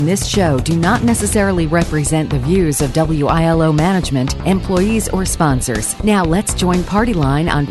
This show do not necessarily represent the views of WILO management, employees, or sponsors. Now let's join Party Line on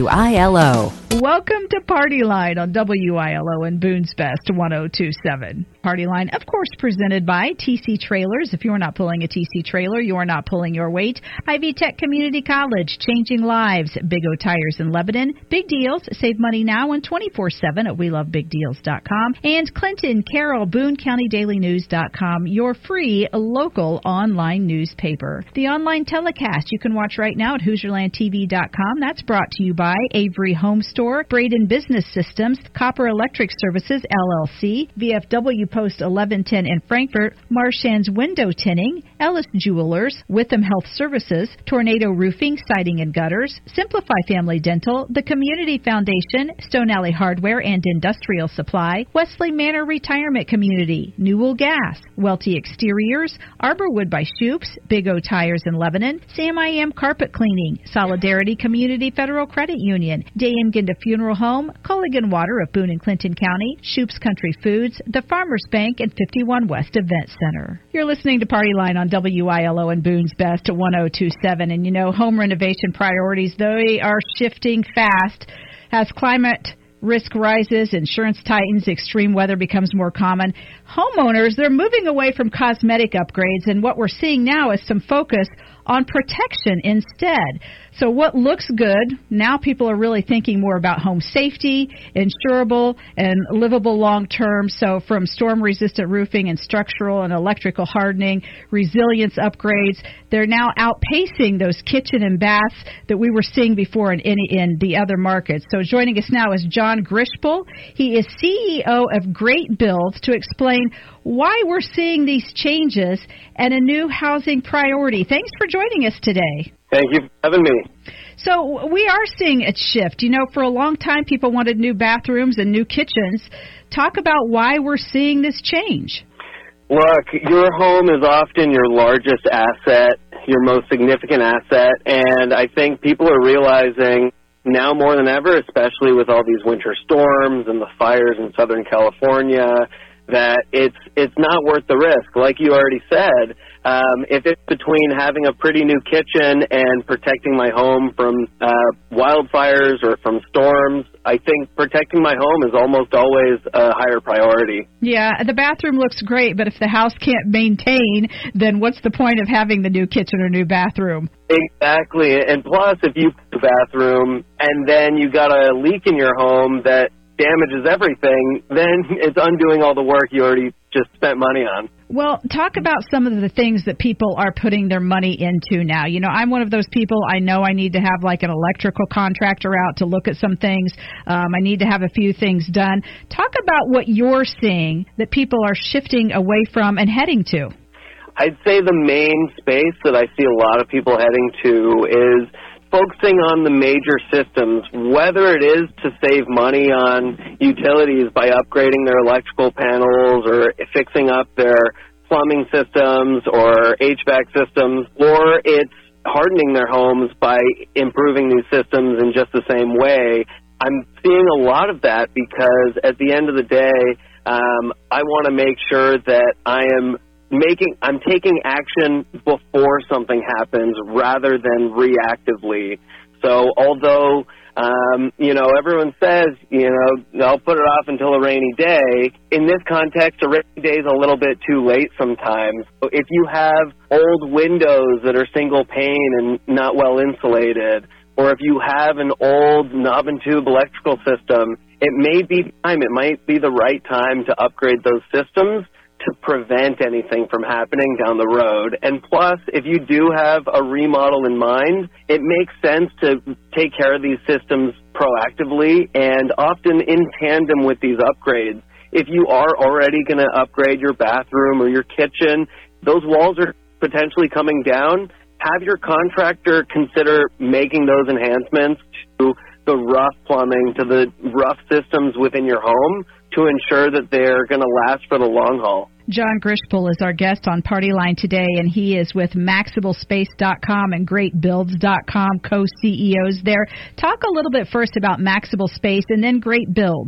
WILO. Welcome to Party Line on WILO and Boone's Best 1027. Party Line, of course, presented by TC Trailers. If you are not pulling a TC trailer, you are not pulling your weight. Ivy Tech Community College, changing lives. Big O Tires in Lebanon. Big deals. Save money now and 24/7 at WeLoveBigDeals.com. And Clinton Carroll, BooneCountyDailyNews.com, your free local online newspaper. The online telecast you can watch right now at HoosierlandTV.com. That's brought to you by Avery Home Store, Braden Business Systems, Copper Electric Services, LLC, VFW Post 1110 in Frankfort, Marchand's Window Tinting, Ellis Jewelers, Witham Health Services, Tornado Roofing, Siding and Gutters, Simplify Family Dental, the Community Foundation, Stone Alley Hardware and Industrial Supply, Wesley Manor Retirement Community, Newell Gas, Welty Exteriors, Arborwood by Shoops, Big O Tires in Lebanon, Sam I Am Carpet Cleaning, Solidarity Community Federal Credit Union, Day and Ginda Funeral Home, Culligan Water of Boone and Clinton County, Shoops Country Foods, the Farmers Bank, and 51 West Event Center. You're listening to Party Line on WILO and Boone's Best 1027. And you know, home renovation priorities, they are shifting fast as climate risk rises, insurance tightens, extreme weather becomes more common. Homeowners, they're moving away from cosmetic upgrades, and what we're seeing now is some focus on protection instead. So what looks good, now people are really thinking more about home safety, insurable, and livable long-term. So from storm-resistant roofing and structural and electrical hardening, resilience upgrades, they're now outpacing those kitchen and baths that we were seeing before in the other markets. So joining us now is John Grishpel. He is CEO of Great Builds to explain why we're seeing these changes and a new housing priority. Thanks for joining us today. Thank you for having me. So we are seeing a shift. You know, for a long time, people wanted new bathrooms and new kitchens. Talk about why we're seeing this change. Look, your home is often your largest asset, your most significant asset, and I think people are realizing now more than ever, especially with all these winter storms and the fires in Southern California, that it's not worth the risk. Like you already said, if it's between having a pretty new kitchen and protecting my home from wildfires or from storms, I think protecting my home is almost always a higher priority. Yeah, the bathroom looks great, but if the house can't maintain, then what's the point of having the new kitchen or new bathroom? Exactly. And plus, if you put the bathroom and then you got a leak in your home that damages everything, then it's undoing all the work you already just spent money on. Well, talk about some of the things that people are putting their money into now. You know, I'm one of those people, I know I need to have like an electrical contractor out to look at some things. I need to have a few things done. Talk about what you're seeing that people are shifting away from and heading to. I'd say the main space that I see a lot of people heading to is focusing on the major systems, whether it is to save money on utilities by upgrading their electrical panels or fixing up their plumbing systems or HVAC systems, or it's hardening their homes by improving these systems in just the same way. I'm seeing a lot of that because at the end of the day, I want to make sure that I'm taking action before something happens rather than reactively. So although, everyone says, I'll put it off until a rainy day, in this context, a rainy day is a little bit too late sometimes. If you have old windows that are single pane and not well insulated, or if you have an old knob and tube electrical system, it might be the right time to upgrade those systems to prevent anything from happening down the road. And plus, if you do have a remodel in mind, it makes sense to take care of these systems proactively and often in tandem with these upgrades. If you are already going to upgrade your bathroom or your kitchen, those walls are potentially coming down. Have your contractor consider making those enhancements to the rough plumbing, to the rough systems within your home to ensure that they're going to last for the long haul. John Grishpel is our guest on Party Line today, and he is with MaxibleSpace.com and GreatBuilds.com, co-CEOs there. Talk a little bit first about Maxible Space and then Great Builds.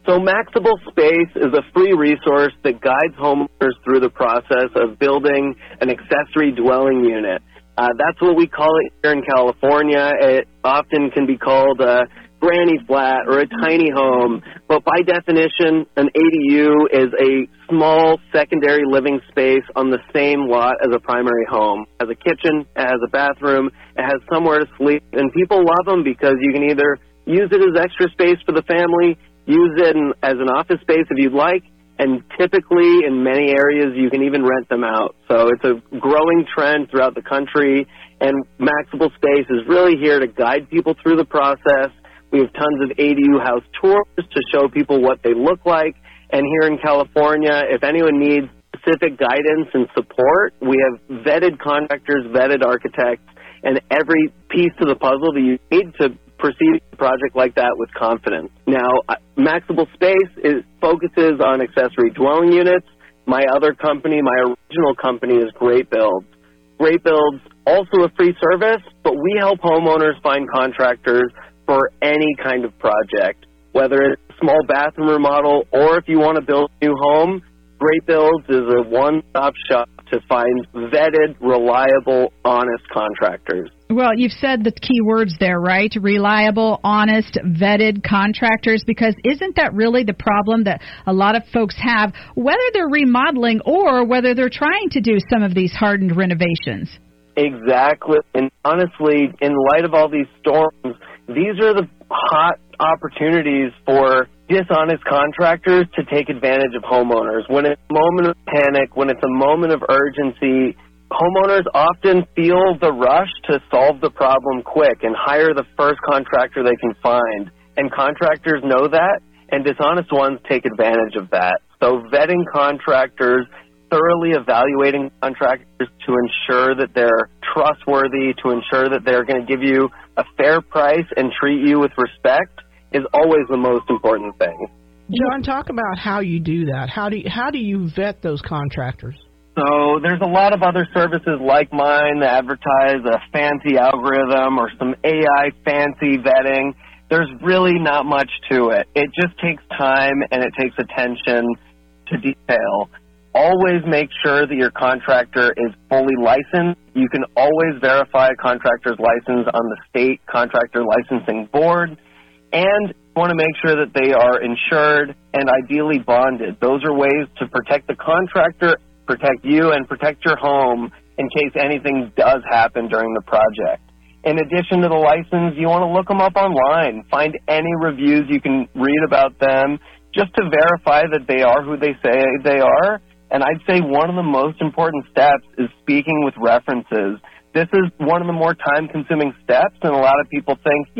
So Maxable Space is a free resource that guides homeowners through the process of building an accessory dwelling unit. That's what we call it here in California. It often can be called a granny flat or a tiny home, but by definition, an ADU is a small secondary living space on the same lot as a primary home. It has a kitchen, it has a bathroom, it has somewhere to sleep, and people love them because you can either use it as extra space for the family, use it as an office space if you'd like, and typically in many areas you can even rent them out. So it's a growing trend throughout the country, and Maxable Space is really here to guide people through the process. We have tons of ADU house tours to show people what they look like. And here in California, if anyone needs specific guidance and support, we have vetted contractors, vetted architects, and every piece of the puzzle that you need to proceed a project like that with confidence. Now, Maxable Space focuses on accessory dwelling units. My other company, my original company, is Great Builds. Great Builds, also a free service, but we help homeowners find contractors for any kind of project, whether it's a small bathroom remodel or if you want to build a new home. Great Builds is a one-stop shop to find vetted, reliable, honest contractors. Well, you've said the key words there, right? Reliable, honest, vetted contractors, because isn't that really the problem that a lot of folks have, whether they're remodeling or whether they're trying to do some of these hardened renovations? Exactly. And honestly, in light of all these storms, these are the hot opportunities for dishonest contractors to take advantage of homeowners. When it's a moment of panic, when it's a moment of urgency, homeowners often feel the rush to solve the problem quick and hire the first contractor they can find. And contractors know that, and dishonest ones take advantage of that. So vetting contractors, thoroughly evaluating contractors to ensure that they're trustworthy, to ensure that they're going to give you a fair price and treat you with respect is always the most important thing. John, talk about how you do that. How do you vet those contractors? So there's a lot of other services like mine that advertise a fancy algorithm or some AI fancy vetting. There's really not much to it. It just takes time and it takes attention to detail. Always make sure that your contractor is fully licensed. You can always verify a contractor's license on the state contractor licensing board. And you want to make sure that they are insured and ideally bonded. Those are ways to protect the contractor, protect you, and protect your home in case anything does happen during the project. In addition to the license, you want to look them up online. Find any reviews you can read about them just to verify that they are who they say they are. And I'd say one of the most important steps is speaking with references. This is one of the more time-consuming steps, and a lot of people think,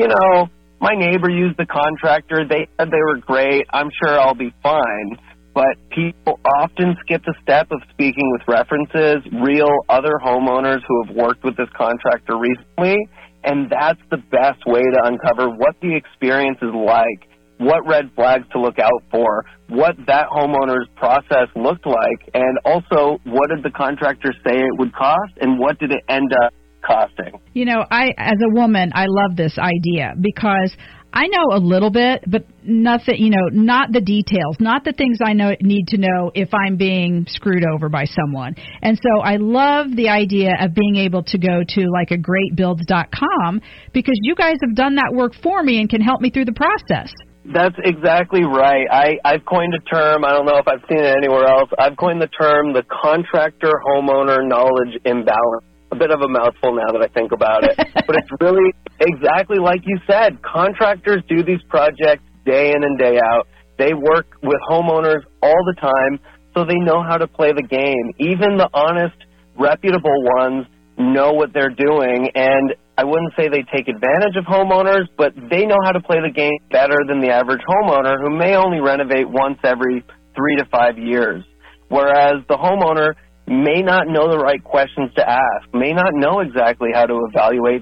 my neighbor used the contractor, they said they were great, I'm sure I'll be fine. But people often skip the step of speaking with references, real other homeowners who have worked with this contractor recently, and that's the best way to uncover what the experience is like, what red flags to look out for, what that homeowner's process looked like, and also what did the contractor say it would cost, and what did it end up costing. As a woman, I love this idea because I know a little bit, but nothing, not the details, not the things I need to know if I'm being screwed over by someone. And so I love the idea of being able to go to like a greatbuilds.com because you guys have done that work for me and can help me through the process. That's exactly right. I've coined a term, I don't know if I've seen it anywhere else, I've coined the term the contractor-homeowner knowledge imbalance. A bit of a mouthful now that I think about it. But it's really exactly like you said. Contractors do these projects day in and day out. They work with homeowners all the time, so they know how to play the game. Even the honest, reputable ones know what they're doing, and I wouldn't say they take advantage of homeowners, but they know how to play the game better than the average homeowner who may only renovate once every 3 to 5 years. Whereas the homeowner may not know the right questions to ask, may not know exactly how to evaluate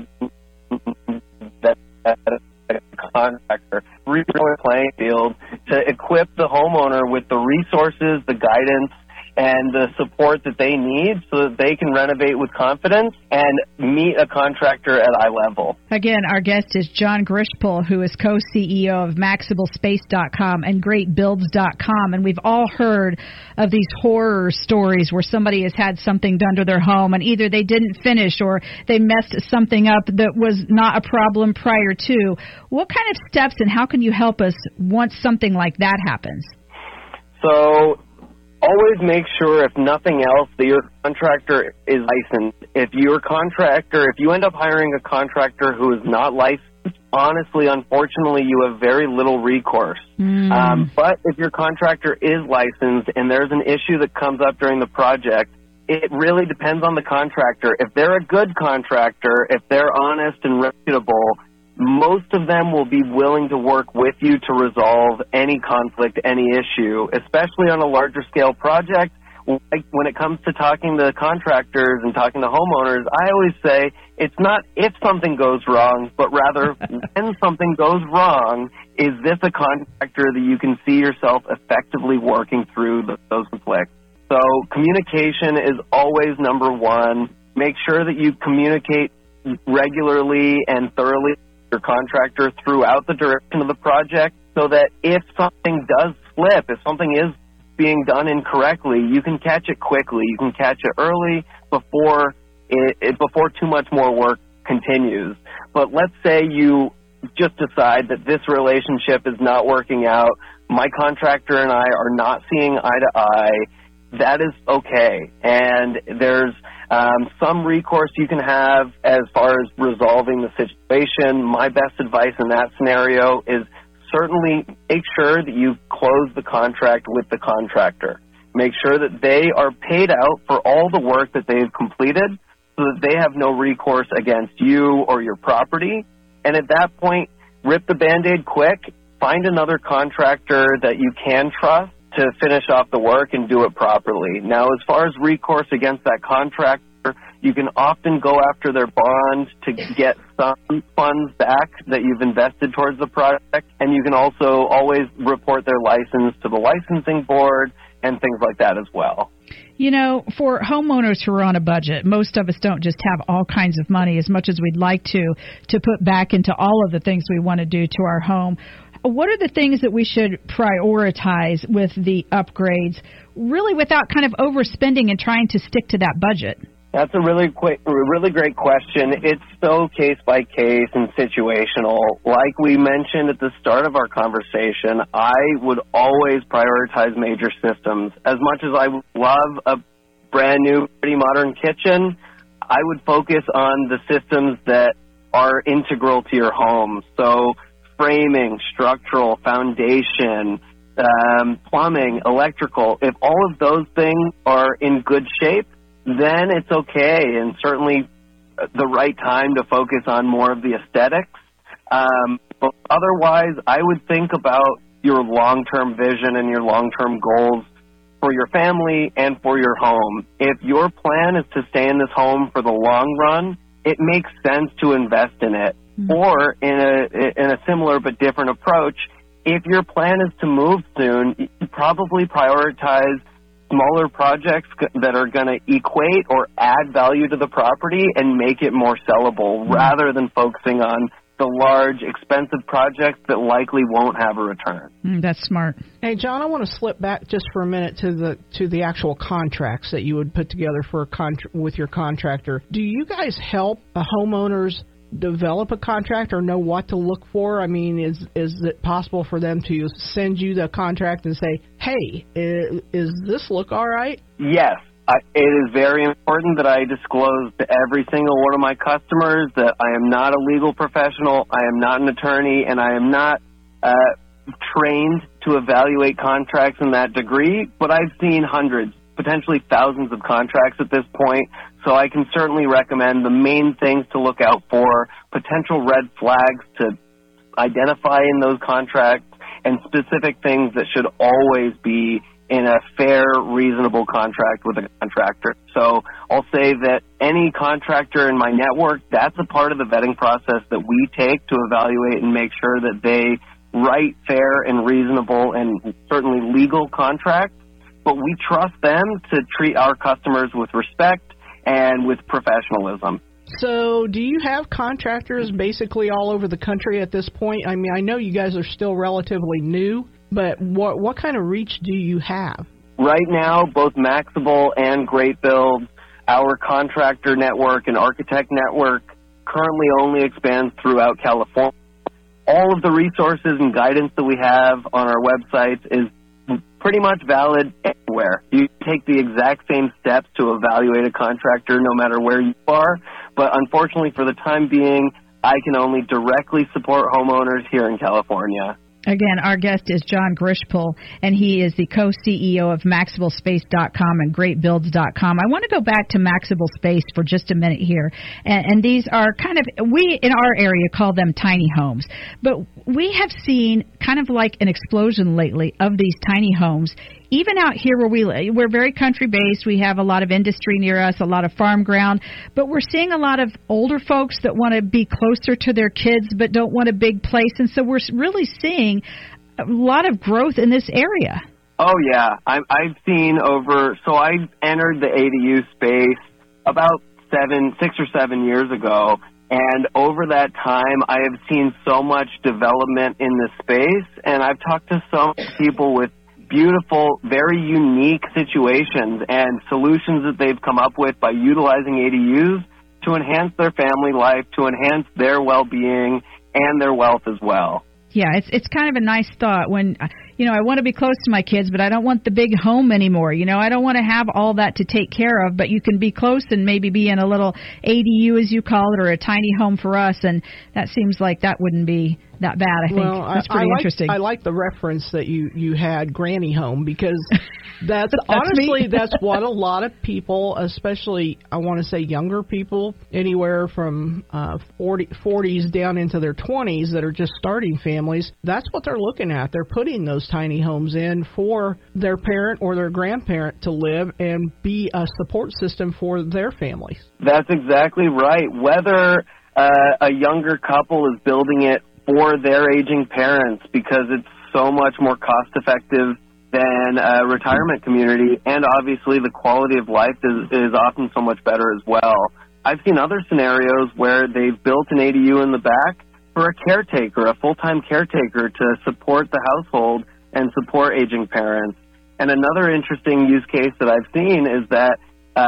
that contractor, reach the playing field to equip the homeowner with the resources, the guidance, and the support that they need so that they can renovate with confidence and meet a contractor at eye level. Again, our guest is John Grishpol, who is co-CEO of MaxibleSpace.com and GreatBuilds.com. And we've all heard of these horror stories where somebody has had something done to their home and either they didn't finish or they messed something up that was not a problem prior to. What kind of steps and how can you help us once something like that happens? So always make sure, if nothing else, that your contractor is licensed. If you end up hiring a contractor who is not licensed, honestly, unfortunately, you have very little recourse. But if your contractor is licensed and there's an issue that comes up during the project, it really depends on the contractor. If they're a good contractor, if they're honest and reputable, most of them will be willing to work with you to resolve any conflict, any issue, especially on a larger scale project. Like when it comes to talking to contractors and talking to homeowners, I always say it's not if something goes wrong, but rather when something goes wrong, is this a contractor that you can see yourself effectively working through those conflicts? So communication is always number one. Make sure that you communicate regularly and thoroughly your contractor throughout the direction of the project so that if something does slip, if something is being done incorrectly, you can catch it quickly. You can catch it early before too much more work continues. But let's say you just decide that this relationship is not working out. My contractor and I are not seeing eye to eye. That is okay. And there's some recourse you can have as far as resolving the situation. My best advice in that scenario is certainly make sure that you close the contract with the contractor. Make sure that they are paid out for all the work that they've completed so that they have no recourse against you or your property. And at that point, rip the Band-Aid quick, find another contractor that you can trust to finish off the work and do it properly. Now, as far as recourse against that contractor, you can often go after their bond to get some funds back that you've invested towards the project, and you can also always report their license to the licensing board and things like that as well. You know, for homeowners who are on a budget, most of us don't just have all kinds of money as much as we'd like to put back into all of the things we want to do to our home. What are the things that we should prioritize with the upgrades, really without kind of overspending and trying to stick to that budget? That's a really great question. It's so case by case and situational. Like we mentioned at the start of our conversation, I would always prioritize major systems. As much as I love a brand new, pretty modern kitchen, I would focus on the systems that are integral to your home. So framing, structural, foundation, plumbing, electrical. If all of those things are in good shape, then it's okay, and certainly the right time to focus on more of the aesthetics. But otherwise, I would think about your long-term vision and your long-term goals for your family and for your home. If your plan is to stay in this home for the long run, it makes sense to invest in it. Mm-hmm. Or in a similar but different approach, if your plan is to move soon, you probably prioritize smaller projects that are going to equate or add value to the property and make it more sellable, rather than focusing on the large, expensive projects that likely won't have a return. That's smart. Hey, John, I want to slip back just for a minute to the actual contracts that you would put together for with your contractor. Do you guys help homeowners develop a contract or know what to look for? I mean, is it possible for them to send you the contract and say, hey, is this look all right? Yes. It is very important that I disclose to every single one of my customers that I am not a legal professional, I am not an attorney, and I am not trained to evaluate contracts in that degree, but I've seen hundreds, potentially thousands of contracts at this point, so I can certainly recommend the main things to look out for, potential red flags to identify in those contracts, and specific things that should always be in a fair, reasonable contract with a contractor. So I'll say that any contractor in my network, that's a part of the vetting process that we take to evaluate and make sure that they write fair and reasonable and certainly legal contracts but we trust them to treat our customers with respect and with professionalism. So do you have contractors basically all over the country at this point? I mean, I know you guys are still relatively new, but what kind of reach do you have? Right now, both Maxable and Great Builds, our contractor network and architect network, currently only expands throughout California. All of the resources and guidance that we have on our websites is pretty much valid anywhere. You take the exact same steps to evaluate a contractor no matter where you are, but unfortunately for the time being, I can only directly support homeowners here in California. Again, our guest is John Grishpol, and he is the co-CEO of MaxibleSpace.com and GreatBuilds.com. I want to go back to Maxable Space for just a minute here. And these are kind of, we in our area call them tiny homes. But we have seen kind of like an explosion lately of these tiny homes. Even out here where we live, we're very country-based. We have a lot of industry near us, a lot of farm ground. But we're seeing a lot of older folks that want to be closer to their kids but don't want a big place. And so we're really seeing a lot of growth in this area. Oh, yeah. I've seen so I entered the ADU space about 6 or 7 years ago. And over that time, I have seen so much development in the space. And I've talked to so many people with beautiful, very unique situations and solutions that they've come up with by utilizing ADUs to enhance their family life, to enhance their well-being and their wealth as well. Yeah, it's kind of a nice thought when, I want to be close to my kids, but I don't want the big home anymore. I don't want to have all that to take care of, but you can be close and maybe be in a little ADU, as you call it, or a tiny home for us, and that seems like that wouldn't be that bad, I think. Well, that's pretty interesting. I like the reference that you had, granny home, because that's honestly, that's what a lot of people, especially, I want to say younger people, anywhere from 40s down into their 20s that are just starting families, that's what they're looking at. They're putting those tiny homes in for their parent or their grandparent to live and be a support system for their families. That's exactly right. Whether a younger couple is building it for their aging parents because it's so much more cost-effective than a retirement community, and obviously the quality of life is often so much better as well. I've seen other scenarios where they've built an ADU in the back for a caretaker, a full-time caretaker to support the household and support aging parents. And another interesting use case that I've seen is that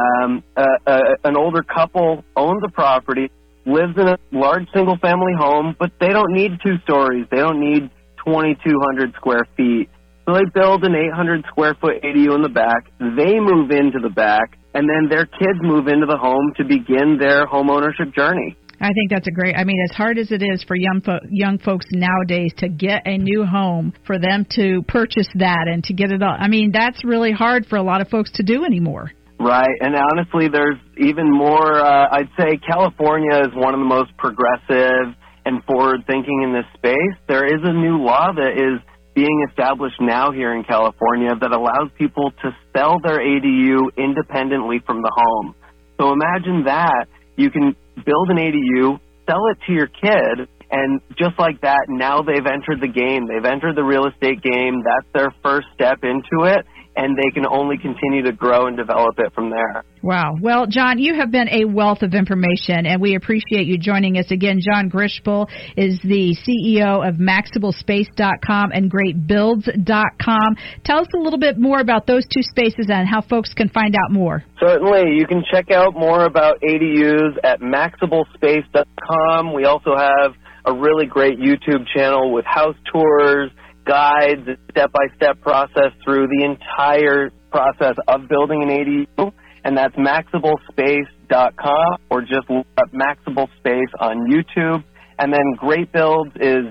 an older couple owns a property, lives in a large single-family home, but they don't need 2 stories. They don't need 2,200 square feet. So they build an 800-square-foot ADU in the back. They move into the back, and then their kids move into the home to begin their home ownership journey. I think that's as hard as it is for young folks nowadays to get a new home, for them to purchase that and to get it all. That's really hard for a lot of folks to do anymore. Right, and honestly, there's even more, I'd say California is one of the most progressive and forward-thinking in this space. There is a new law that is being established now here in California that allows people to sell their ADU independently from the home. So imagine that. You can build an ADU, sell it to your kid, and just like that, now they've entered the game. They've entered the real estate game. That's their first step into it, and they can only continue to grow and develop it from there. Wow. Well, John, you have been a wealth of information, and we appreciate you joining us again. John Grishpol is the CEO of MaxibleSpace.com and GreatBuilds.com. Tell us a little bit more about those two spaces and how folks can find out more. Certainly. You can check out more about ADUs at MaxibleSpace.com. We also have a really great YouTube channel with house tours, guides, step-by-step process through the entire process of building an ADU, and that's MaxibleSpace.com, or just look up Maxable Space on YouTube. And then Great Builds is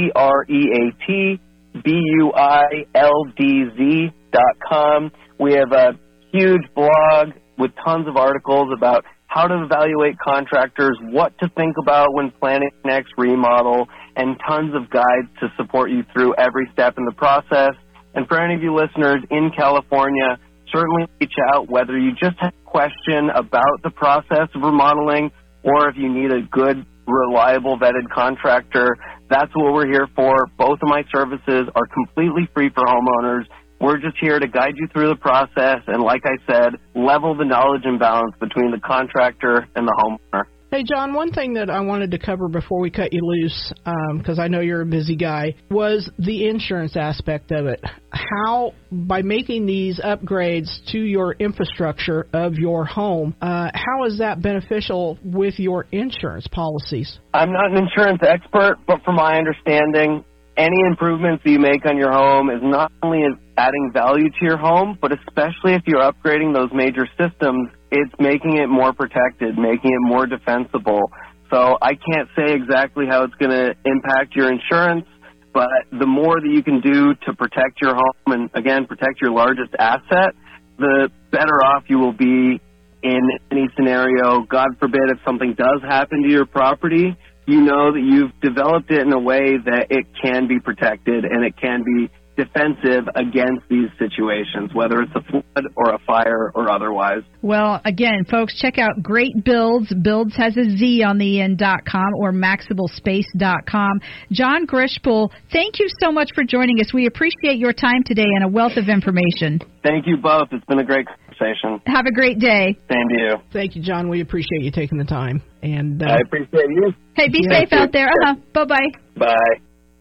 GreatBuildz.com. We have a huge blog with tons of articles about how to evaluate contractors, what to think about when planning next remodel, and tons of guides to support you through every step in the process. And for any of you listeners in California, certainly reach out whether you just have a question about the process of remodeling or if you need a good, reliable, vetted contractor. That's what we're here for. Both of my services are completely free for homeowners. We're just here to guide you through the process and, like I said, level the knowledge imbalance between the contractor and the homeowner. Hey, John, one thing that I wanted to cover before we cut you loose, because I know you're a busy guy, was the insurance aspect of it. How, by making these upgrades to your infrastructure of your home, how is that beneficial with your insurance policies? I'm not an insurance expert, but from my understanding, any improvements that you make on your home is not only adding value to your home, but especially if you're upgrading those major systems, it's making it more protected, making it more defensible. So I can't say exactly how it's going to impact your insurance, but the more that you can do to protect your home and, again, protect your largest asset, the better off you will be in any scenario. God forbid if something does happen to your property, you know that you've developed it in a way that it can be protected and it can be defensive against these situations, whether it's a flood or a fire or otherwise. Well, again, folks, check out Great Builds. Builds has a Z on the end.com or maximalspace.com. John Grishpel, thank you so much for joining us. We appreciate your time today and a wealth of information. Thank you both. It's been a great conversation. Have a great day. Same to you. Thank you, John. We appreciate you taking the time. And I appreciate you. Hey, be safe out there. Bye-bye. Bye.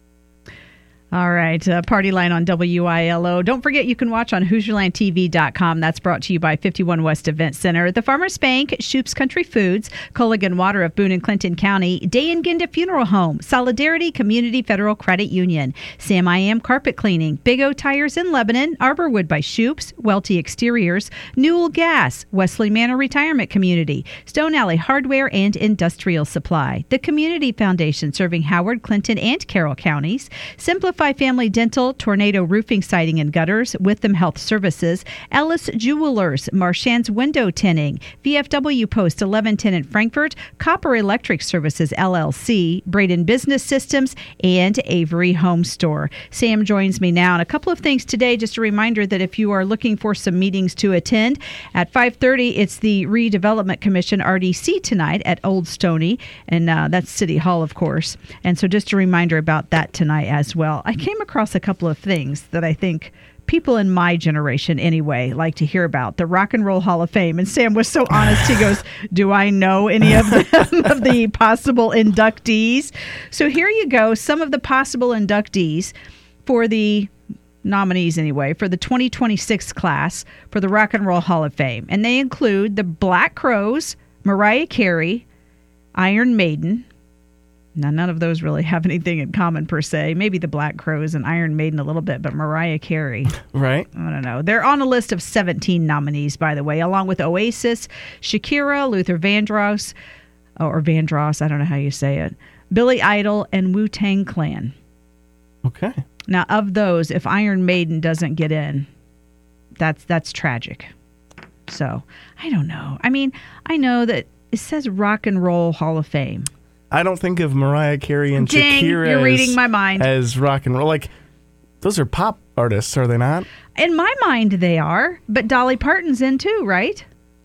All right, Party Line on WILO. Don't forget you can watch on HoosierLandTV.com. That's brought to you by 51 West Event Center, the Farmers Bank, Shoop's Country Foods, Culligan Water of Boone and Clinton County, Day and Ginda Funeral Home, Solidarity Community Federal Credit Union, Sam I Am Carpet Cleaning, Big O Tires in Lebanon, Arborwood by Shoop's, Welty Exteriors, Newell Gas, Wesley Manor Retirement Community, Stone Alley Hardware and Industrial Supply, the Community Foundation serving Howard, Clinton, and Carroll counties, Simplify Family Dental, Tornado Roofing, Siding, and Gutters, Witham Health Services, Ellis Jewelers, Marchand's Window Tinning, VFW Post 1110 in Frankfort, Copper Electric Services, LLC, Braden Business Systems, and Avery Home Store. Sam joins me now. And a couple of things today, just a reminder that if you are looking for some meetings to attend, at 5:30, it's the Redevelopment Commission, RDC, tonight at Old Stony, and that's City Hall, of course. And so just a reminder about that tonight as well. I came across a couple of things that I think people in my generation anyway like to hear about. The Rock and Roll Hall of Fame. And Sam was so honest. He goes, do I know any of them, of the possible inductees? So here you go. Some of the possible inductees for the nominees anyway, for the 2026 class for the Rock and Roll Hall of Fame. And they include the Black Crowes, Mariah Carey, Iron Maiden. Now, none of those really have anything in common per se. Maybe the Black Crowes and Iron Maiden a little bit, but Mariah Carey. Right. I don't know. They're on a list of 17 nominees, by the way, along with Oasis, Shakira, Luther Vandross, or Vandross, I don't know how you say it, Billy Idol, and Wu-Tang Clan. Okay. Now, of those, if Iron Maiden doesn't get in, that's tragic. So, I don't know. I mean, I know that it says Rock and Roll Hall of Fame. I don't think of Mariah Carey and Dang, Shakira you're reading my mind. as rock and roll. Like, those are pop artists, are they not? In my mind, they are. But Dolly Parton's in too, right?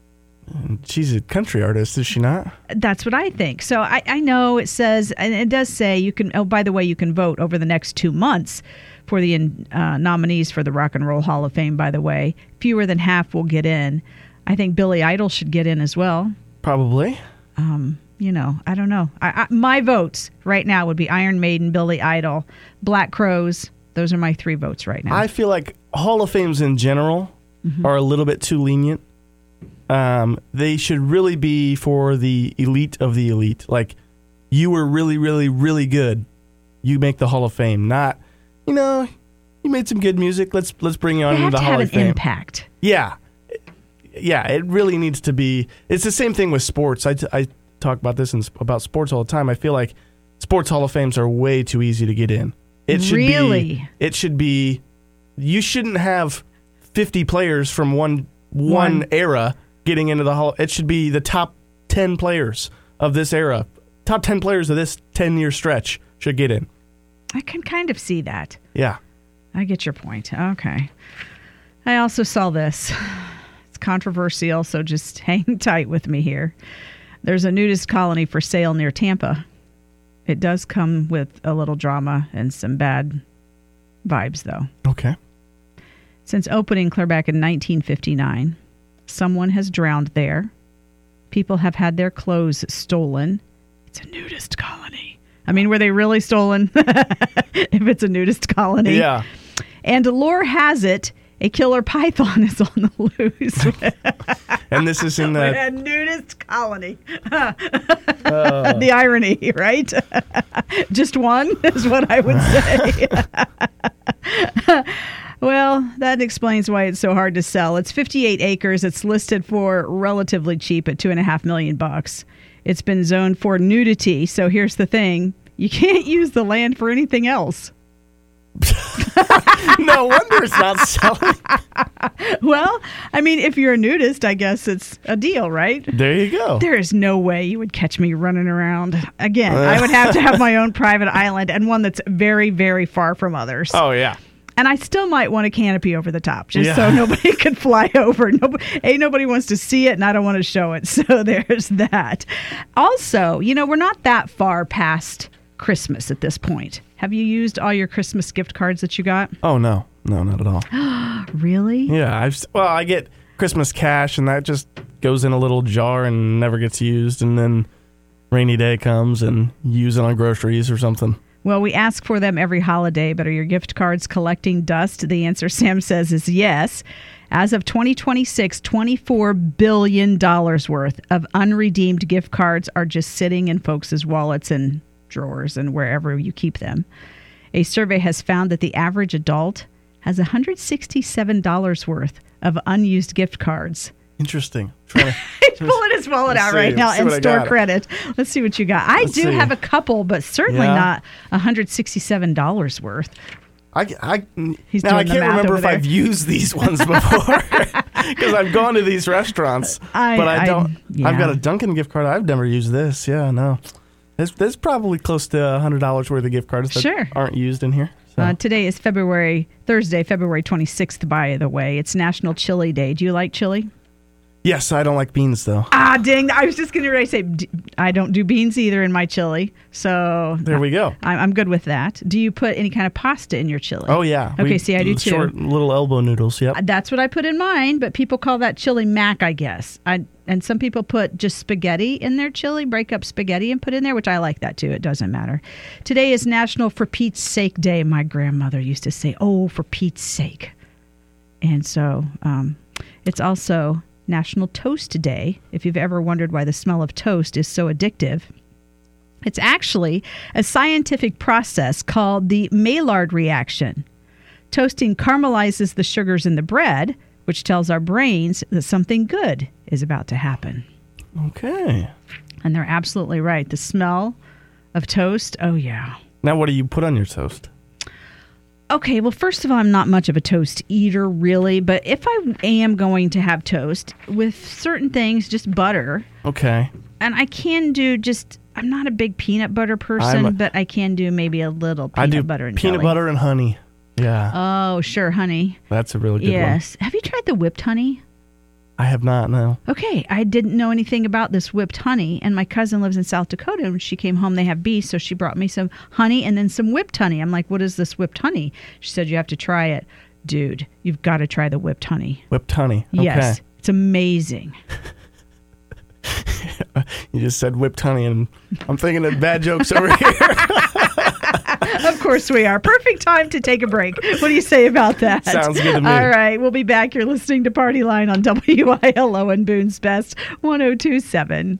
She's a country artist, is she not? That's what I think. So I know it says, and it does say you can, oh, by the way, you can vote over the next 2 months for the nominees for the Rock and Roll Hall of Fame, by the way. Fewer than half will get in. I think Billy Idol should get in as well. Probably. You know, I don't know. My votes right now would be Iron Maiden, Billy Idol, Black Crowes. Those are my 3 votes right now. I feel like Hall of Fames in general are a little bit too lenient. They should really be for the elite of the elite. Like, you were really, really, really good. You make the Hall of Fame. Not, you know, you made some good music. Let's bring you on into the Hall of Fame. They have to have an impact. Yeah. Yeah, it really needs to be. It's the same thing with sports. I talk about this about sports all the time. I feel like sports Hall of Fames are way too easy to get in. It should really? It should be. You shouldn't have 50 players from one era getting into the Hall. It should be the top 10 players of this era. Top 10 players of this 10-year stretch should get in. I can kind of see that. Yeah. I get your point. Okay. I also saw this. It's controversial, so just hang tight with me here. There's a nudist colony for sale near Tampa. It does come with a little drama and some bad vibes, though. Okay. It Since opening clear back in 1959, someone has drowned there. People have had their clothes stolen. It's a nudist colony. I mean, were they really stolen? If it's a nudist colony. Yeah. And lore has it, a killer python is on the loose. And this is in the... A nudist colony. The irony, right? Just one is what I would say. Well, that explains why it's so hard to sell. It's 58 acres. It's listed for relatively cheap at $2.5 million. It's been zoned for nudity. So here's the thing. You can't use the land for anything else. No wonder it's not selling. Well, I mean, if you're a nudist, I guess it's a deal, right? There you go. There is no way you would catch me running around. Again, I would have to have my own private island and one that's very, very far from others. Oh, yeah. And I still might want a canopy over the top just so nobody could fly over. Nobody wants to see it, and I don't want to show it. So there's that. Also, we're not that far past Christmas at this point. Have you used all your Christmas gift cards that you got? Oh, no. No, not at all. Really? Yeah. I get Christmas cash, and that just goes in a little jar and never gets used. And then rainy day comes and use it on groceries or something. Well, we ask for them every holiday, but are your gift cards collecting dust? The answer, Sam says, is yes. As of 2026, $24 billion worth of unredeemed gift cards are just sitting in folks' wallets and drawers and wherever you keep them. A survey has found that the average adult has $167 worth of unused gift cards. Interesting. He's pulling his wallet out right now and store credit. Let's see what you got. I do have a couple, but certainly not $167 worth. I can't remember if I've used these ones before because I've gone to these restaurants, but I don't. I've got a Dunkin' gift card. I've never used this. Yeah, no. There's probably close to $100 worth of gift cards that aren't used in here. So. Today is Thursday, February 26th, by the way. It's National Chili Day. Do you like chili? Yes, I don't like beans, though. Ah, dang. I was just going to say, I don't do beans either in my chili. So there we go. I'm good with that. Do you put any kind of pasta in your chili? Oh, yeah. Okay, I do too. Short little elbow noodles, yep. That's what I put in mine, but people call that chili mac, I guess. And some people put just spaghetti in their chili, break up spaghetti and put in there, which I like that too. It doesn't matter. Today is National For Pete's Sake Day. My grandmother used to say, oh, for Pete's sake. And so it's also National Toast Day. If you've ever wondered why the smell of toast is so addictive, it's actually a scientific process called the Maillard reaction. Toasting caramelizes the sugars in the bread, which tells our brains that something good is about to happen. Okay. And they're absolutely right. The smell of toast, oh yeah. Now what do you put on your toast? Okay, well, first of all, I'm not much of a toast eater, really. But if I am going to have toast, with certain things, just butter. Okay. And I can do I'm not a big peanut butter person, but I can do maybe a little peanut butter and peanut jelly. Butter and honey. Yeah. Oh, sure, honey. That's a really good one. Yes. Have you tried the whipped honey? I have not, no. Okay, I didn't know anything about this whipped honey, and my cousin lives in South Dakota, and when she came home, they have beef, so she brought me some honey and then some whipped honey. I'm like, what is this whipped honey? She said, you have to try it. Dude, you've got to try the whipped honey. Whipped honey, okay. Yes, it's amazing. You just said whipped honey, and I'm thinking of bad jokes over here. Of course we are. Perfect time to take a break. What do you say about that? Sounds good to me. All right, we'll be back. You're listening to Party Line on WILO and Boone's Best 102.7.